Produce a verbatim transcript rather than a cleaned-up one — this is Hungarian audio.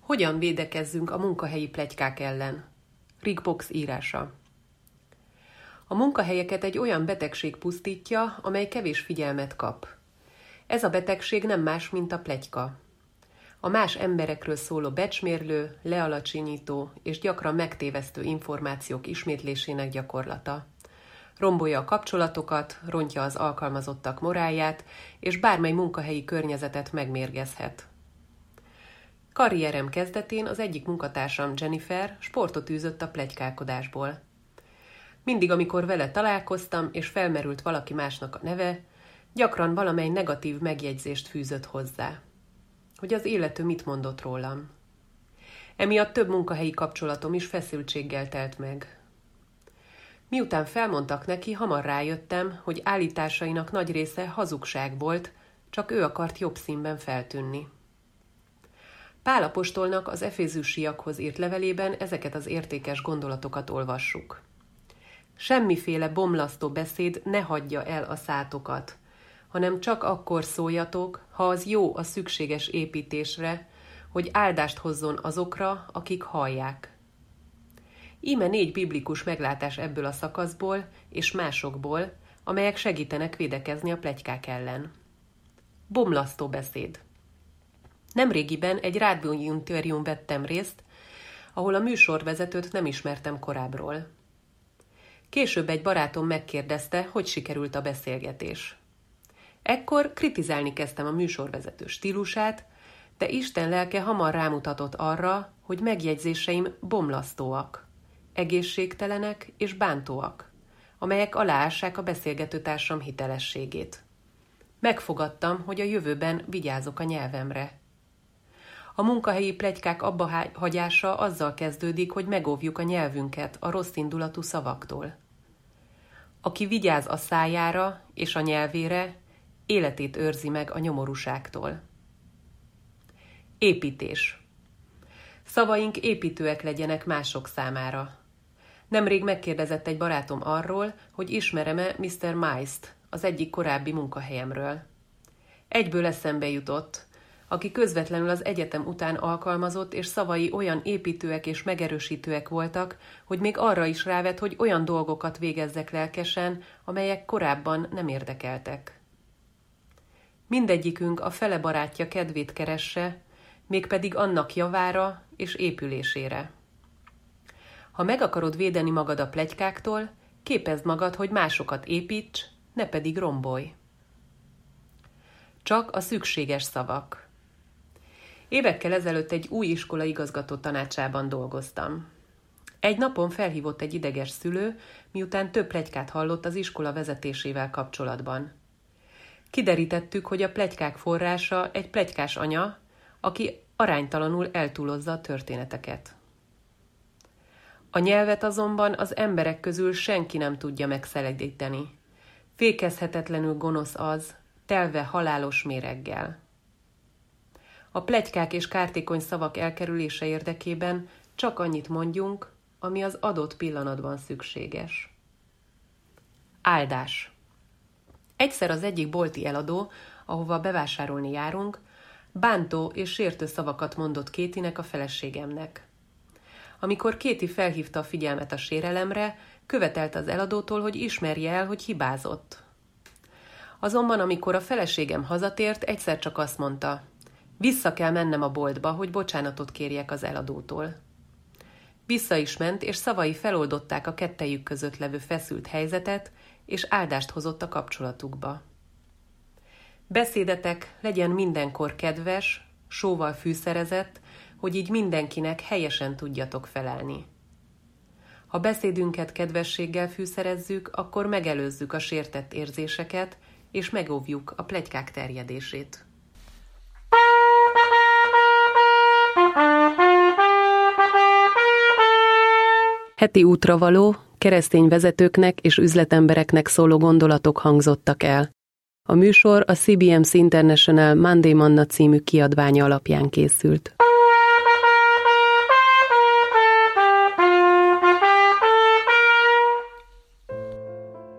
Hogyan védekezzünk a munkahelyi pletykák ellen? Rick Box írása. A munkahelyeket egy olyan betegség pusztítja, amely kevés figyelmet kap. Ez a betegség nem más, mint a pletyka. A más emberekről szóló becsmérlő, lealacsonyító és gyakran megtévesztő információk ismétlésének gyakorlata. Rombolja a kapcsolatokat, rontja az alkalmazottak morálját, és bármely munkahelyi környezetet megmérgezhet. Karrierem kezdetén az egyik munkatársam Jennifer sportot űzött a pletykálkodásból. Mindig, amikor vele találkoztam, és felmerült valaki másnak a neve, gyakran valamely negatív megjegyzést fűzött hozzá. Hogy az illető mit mondott rólam. Emiatt több munkahelyi kapcsolatom is feszültséggel telt meg. Miután felmondtak neki, hamar rájöttem, hogy állításainak nagy része hazugság volt, csak ő akart jobb színben feltűnni. Pál apostolnak az efézusiakhoz írt levelében ezeket az értékes gondolatokat olvassuk. Semmiféle bomlasztó beszéd ne hagyja el a szátokat, hanem csak akkor szóljatok, ha az jó a szükséges építésre, hogy áldást hozzon azokra, akik hallják. Íme négy biblikus meglátás ebből a szakaszból és másokból, amelyek segítenek védekezni a pletykák ellen. Bomlasztó beszéd. Nemrégiben egy rádióinterjún vettem részt, ahol a műsorvezetőt nem ismertem korábbról. Később egy barátom megkérdezte, hogy sikerült a beszélgetés. Ekkor kritizálni kezdtem a műsorvezető stílusát, de Isten lelke hamar rámutatott arra, hogy megjegyzéseim bomlasztóak, egészségtelenek és bántóak, amelyek aláássák a beszélgetőtársam hitelességét. Megfogadtam, hogy a jövőben vigyázok a nyelvemre. A munkahelyi pletykák abba hagyása azzal kezdődik, hogy megóvjuk a nyelvünket a rosszindulatú szavaktól. Aki vigyáz a szájára és a nyelvére, életét őrzi meg a nyomorúságtól. Építés. Szavaink építőek legyenek mások számára. Nemrég megkérdezett egy barátom arról, hogy ismerem-e miszter Mice-t, az egyik korábbi munkahelyemről. Egyből eszembe jutott, aki közvetlenül az egyetem után alkalmazott, és szavai olyan építőek és megerősítőek voltak, hogy még arra is rávet, hogy olyan dolgokat végezzek lelkesen, amelyek korábban nem érdekeltek. Mindegyikünk a fele barátja kedvét keresse, mégpedig annak javára és épülésére. Ha meg akarod védeni magad a pletykáktól, képezd magad, hogy másokat építs, ne pedig rombolj. Csak a szükséges szavak. Évekkel ezelőtt egy új iskola igazgató tanácsában dolgoztam. Egy napon felhívott egy ideges szülő, miután több pletykát hallott az iskola vezetésével kapcsolatban. Kiderítettük, hogy a pletykák forrása egy pletykás anya, aki aránytalanul eltúlozza a történeteket. A nyelvet azonban az emberek közül senki nem tudja megszelidíteni. Fékezhetetlenül gonosz az, telve halálos méreggel. A pletykák és kártékony szavak elkerülése érdekében csak annyit mondjunk, ami az adott pillanatban szükséges. Áldás. Egyszer az egyik bolti eladó, ahova bevásárolni járunk, bántó és sértő szavakat mondott Kétinek, a feleségemnek. Amikor Kéti felhívta a figyelmet a sérelemre, követelte az eladótól, hogy ismerje el, hogy hibázott. Azonban, amikor a feleségem hazatért, egyszer csak azt mondta: vissza kell mennem a boltba, hogy bocsánatot kérjek az eladótól. Vissza is ment, és szavai feloldották a kettejük között levő feszült helyzetet, és áldást hozott a kapcsolatukba. Beszédetek legyen mindenkor kedves, sóval fűszerezett, hogy így mindenkinek helyesen tudjatok felelni. Ha beszédünket kedvességgel fűszerezzük, akkor megelőzzük a sértett érzéseket, és megóvjuk a pletykák terjedését. Heti útravaló, keresztény vezetőknek és üzletembereknek szóló gondolatok hangzottak el. A műsor a cé bé em cé International Monday Manna című kiadványa alapján készült.